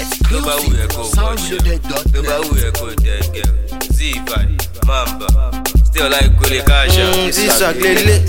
Still like Gully Kasha. This a glele.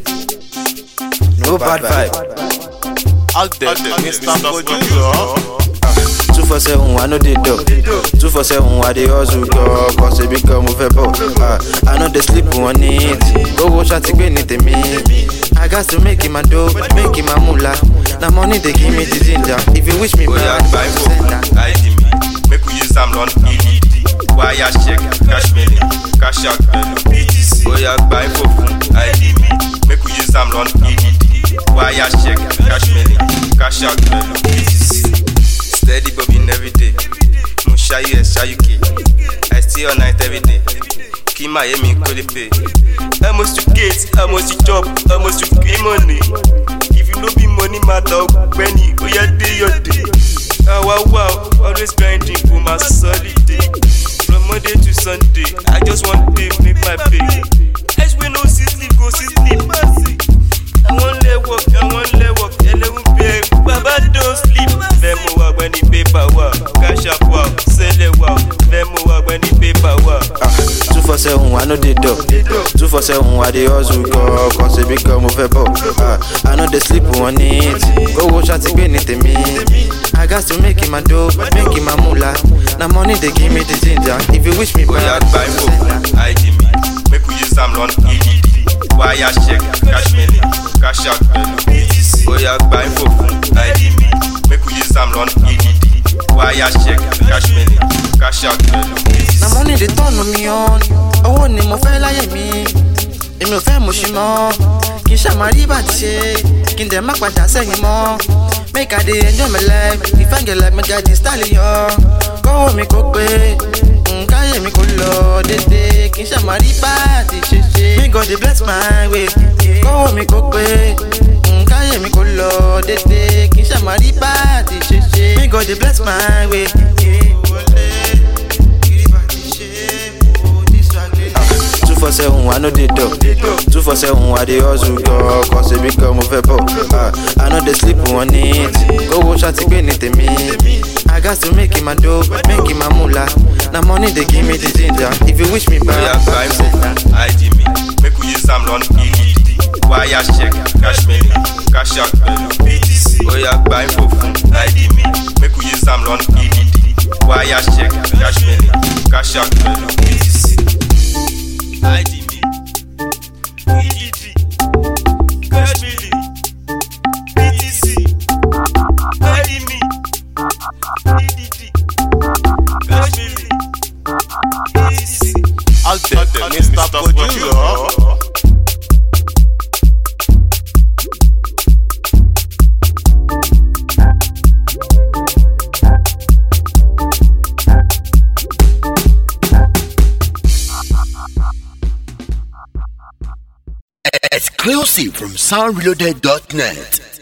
No bad vibe. Out there, Mr. Producer. 247, I know they do. 247, I they hustle, go. Cause they become a pebble. I know they sleep on it. Go watch out to get it to me. I got to make it my dough, make it my moolah. Now money they give me the ginger. If you wish me back, send that. Make we use some run EDD. Wire check, cash money, cash out, BTC. Oh yeah, buy for phone, ID me. Make we use some run EDD. Wire check, cash money, cash out, BTC. Steady bobbing every day. Musha yes, Shayuki. I stay all night every day. Keep my aim in pay. I must to get, I must to chop, I must to pay money. If you don't be money matter, Benny, oh yeah, day your day. Wow, always grinding for my solid day. From Monday to Sunday, I just want to make my pay. As we no sleep, go sleep. I won't let work, and I won't pay. Baba don't sleep. Memo work when the paper work. Cash up work, sell it work. Memo work when the paper work. 247, I know they do. 247, I they hustle, go. Cause they become a pebble. I know they sleep on it. Go watch out to get it to me. I got to make it my dough, make it my moolah. Now money they give me the ginger. If you wish me back, buy for ID me. Make we use some run EDD. Wire check, cash money, cash out, BTC. Oh yeah, buy for ID me. Make we use some run EDD. Wire check, cash money, cash out, BTC. Now money they turn me on. I want him more fella me. If you feel mushimo, Kisha Mariba say, Kinder Makwaja say him more. Make I dey enjoy my life. If I get like my daddy stallion, go me go pay. Kaya me go low, de Kisha Mariba she. Me God dey bless my way. Go me go pay. Kaya me go low, de Kisha Mariba she. Me God dey bless my way. 247, I know they do. 247, I they hustle, go. Cause they become a pebble. I know they sleep on it. Go watch out to get it to me. I got to make it my dough, make it my moolah. Now money they give me the ginger. If you wish me back, buy for ID me. Make we use some run EDD. Wire check, cash money, cash out, BTC. Oh yeah, buy for ID me. Make we use some run EDD. Wire check, cash money, cash out, BTC. ID me, EDD, cash money, BTC. ID me, EDD, cash money, BTC. Out there, Mr. Producer. Exclusive from soundreloaded.net.